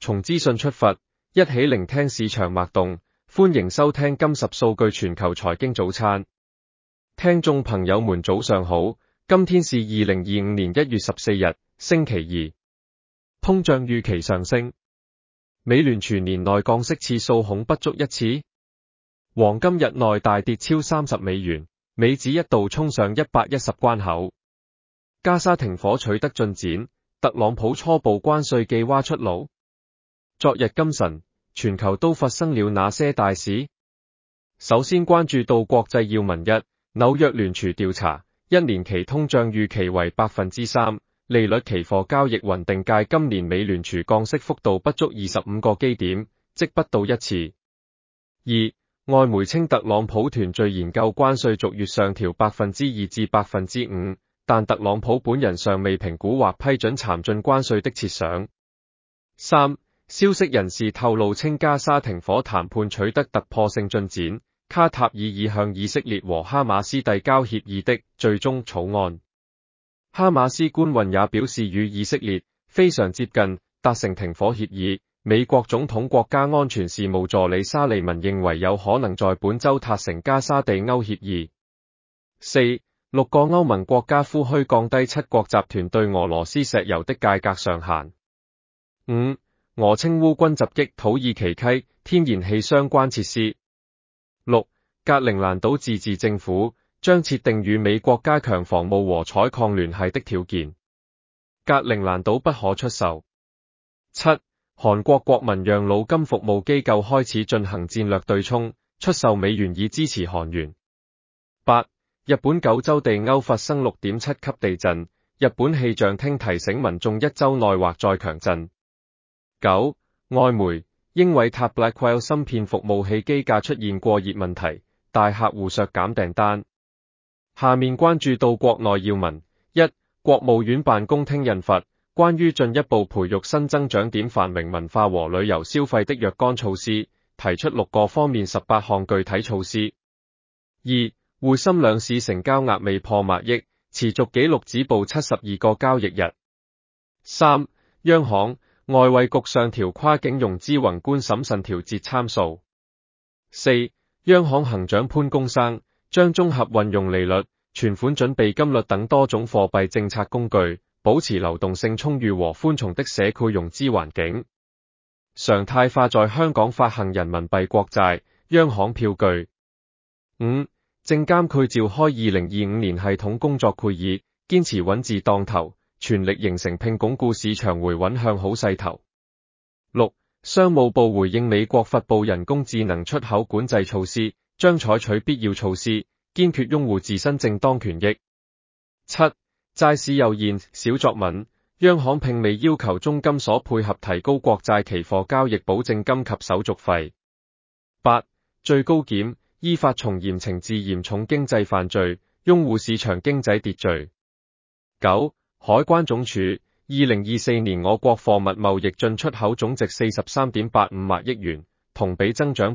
從資訊出發，一起聆聽市場脈動。歡迎收聽今10數據全球財經早餐。聽眾朋友們早上好，今天是2025年1月14日，星期二。通脹預期上升，美聯儲年內降息次數恐不足一次。黃金日內大跌超30美元，美指一度衝上110關口。加沙停火取得進展，特朗普初步關稅計劃出爐。昨日今晨，全球都發生了哪些大事？首先關注到國際要聞1，紐約聯儲調查，1年期通脹預期為 3%， 利率期貨交易雲定界今年美聯儲降息幅度不足25個基點，即不到一次。2，外媒稱特朗普團隊研究關稅逐月上調 2% 至 5%， 但特朗普本人尚未評估或批准參進關稅的設想。3，消息人士透露稱加沙停火談判取得突破性進展，卡塔爾已向以色列和哈馬斯遞交協議的最終草案。哈馬斯官員也表示與以色列非常接近達成停火協議。美國總統國家安全事務助理沙利文認為有可能在本週達成加沙地歐協議。4，6個歐盟國家呼籲降低7國集團對俄羅斯石油的價格上限。5，俄稱烏軍襲擊土耳其溪天然氣相關設施。6，格陵蘭島自治政府將設定與美國加強防務和採礦聯繫的條件。格陵蘭島不可出售。7，韓國國民養老金服務機構開始進行戰略對沖，出售美元以支持韓元。8，日本九州地歐發生 6.7 級地震，日本氣象廳提醒民眾一周內或再強震。9，外媒英偉達 Blackwell 芯片服務器機架出現過熱問題，大客戶削減訂單。下面關注到國內要聞1，國務院辦公廳印發關於進一步培育新增長點繁榮文化和旅遊消費的若干措施，提出6個方面18項具體措施。2，滬深兩市成交額未破萬億，持續紀錄止步72個交易日。3，央行外匯局上調跨境融資宏觀審慎調節參數。4，央行行長潘功生將綜合運用利率、存款準備金率等多種貨幣政策工具，保持流動性充裕和寬鬆的社區融資環境。常態化在香港發行人民幣國債、央行票據。5，證監會召開2025年系統工作會議，堅持穩字當頭，全力形成並鞏固市場回穩向好勢頭。6，商務部回應美國發布人工智能出口管制措施，將採取必要措施，堅決擁護自身正當權益。7，債市有現小作文，央行並未要求中金所配合提高國債期貨交易保證金及手續費。8，最高檢依法從嚴懲治嚴重經濟犯罪，擁護市場經濟秩序。9，海關總署2024年我國貨物貿易進出口總值 43.85 萬億元，同比增長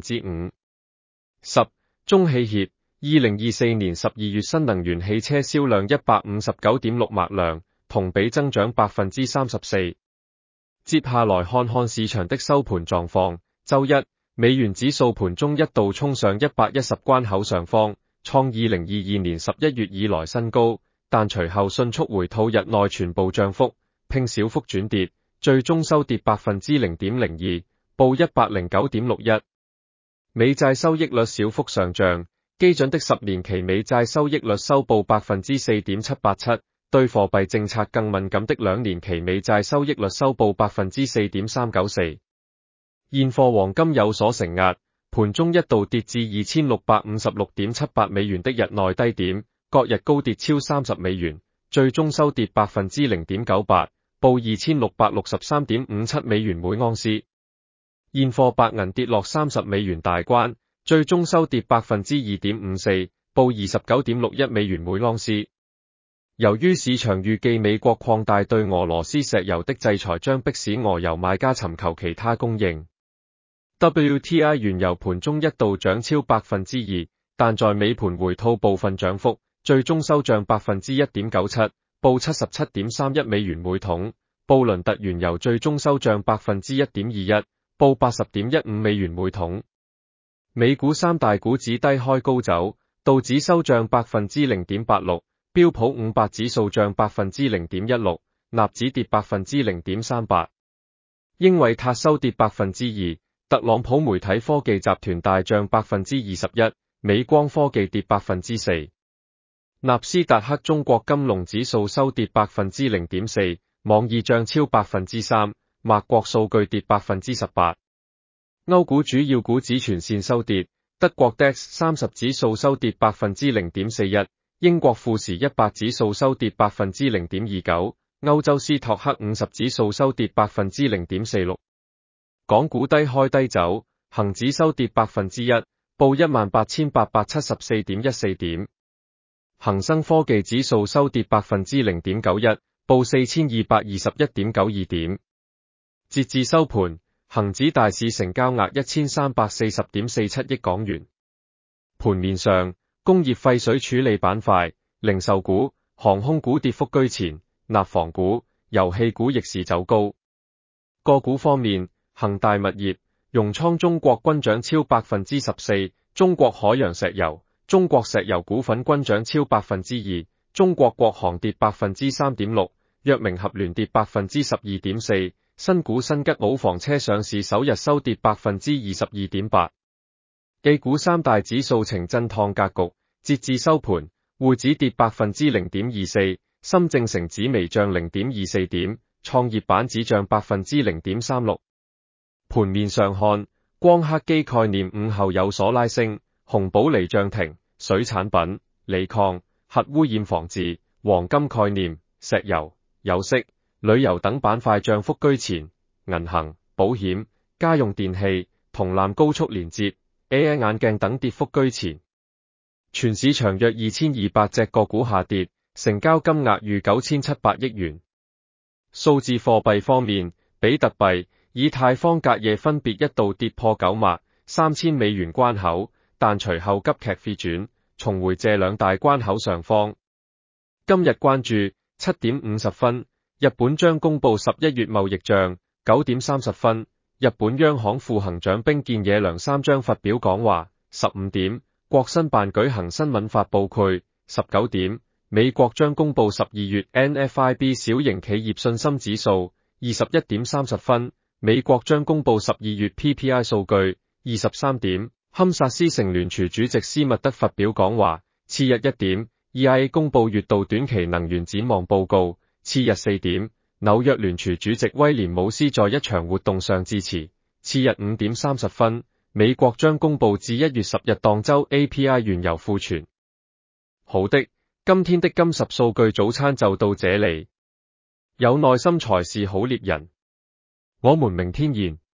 5%。10，中汽協2024年12月新能源汽車銷量 159.6 萬輛，同比增長 34%。接下來看看市場的收盤狀況。周一，美元指數盤中一度衝上110關口上方，創2022年11月以來新高，但隨後迅速回吐日內全部漲幅，並小幅轉跌，最終收跌 0.02%， 報 109.61。美債收益率小幅上漲，基準的10年期美債收益率收報 4.787%， 對貨幣政策更敏感的2年期美債收益率收報 4.394%。現貨黃金有所承壓，盤中一度跌至 2,656.78 美元的日內低點，各日高跌超30美元，最終收跌 0.98%， 報 2,663.57 美元每盎司。現貨白銀跌落30美元大關，最終收跌 2.54%， 報 29.61 美元每盎司。由於市場預計美國擴大對俄羅斯石油的制裁將迫使俄油買家尋求其他供應。WTI 原油盤中一度漲超 2%， 但在尾盤回吐部分漲幅，最終收漲 1.97%， 報 77.31 美元每桶。 布倫特原油最終收漲 1.21%， 報 80.15 美元每桶。美股三大股指低開高走，道指收漲 0.86%， 標普500指數漲 0.16%， 納指跌 0.38%。英偉達收跌 2%， 特朗普媒體科技集團大漲 21%， 美光科技跌 4%。納斯達克中國金龍指數收跌 0.4%， 網易漲超 3%， 麥國數據跌 18%。歐股主要股指全線收跌，德國 DAX 30指數收跌 0.41%， 英國富時100指數收跌 0.29%， 歐洲斯托克50指數收跌 0.46%。港股低開低走，恒指收跌 1%， 報 18,874.14 點。恒生科技指數收跌 0.91%， 報 4,221.92 點。截至收盤，恒指大市成交額 1,340.47 億港元。盤面上，工業廢水處理板塊、零售股、航空股跌幅居前，內房股、遊戲股逆市走高。個股方面，恒大物業、融創中國均漲超 14%， 中國海洋石油、中國石油股份均漲超 2%， 中國國航跌 3.6%， 藥明合聯跌 12.4%， 新股新吉寶房車上市首日收跌 22.8%。A 股三大指數呈震盪格局，截至收盤，滬指跌 0.24%， 深證成指微漲 0.24 點，創業板指漲 0.36%。盤面上看，光刻機概念午後有所拉升，紅寶泥漲停，水產品、鋰礦、核污染防治、黃金概念、石油、有色、旅遊等板塊漲幅居前，銀行、保險、家用電器、銅纜高速連接、AI 眼鏡等跌幅居前。全市場約2200隻個股下跌，成交金額逾9700億元。數字貨幣方面，比特幣、以太坊隔夜分別一度跌破93000美元關口，但隨後急劇飛轉，重回這兩大關口上方。今日關注7點50分，日本將公布11月貿易賬。9點30分，日本央行副行長冰見野良三將發表講話。15點，國新辦舉行新聞發佈會。19點，美國將公布12月 NFIB 小型企業信心指數。21點30分，美國將公布12月 PPI 數據。23點，堪薩斯城聯儲主席斯密德發表講話。次日1點，EIA 公布月度短期能源展望報告。次日4點，紐約聯儲主席威廉姆斯在一場活動上致辭。次日5點30分，美國將公布至1月10日當周 API 原油庫存。好的，今天的金十數據早餐就到這裡。有耐心才是好獵人。我們明天見。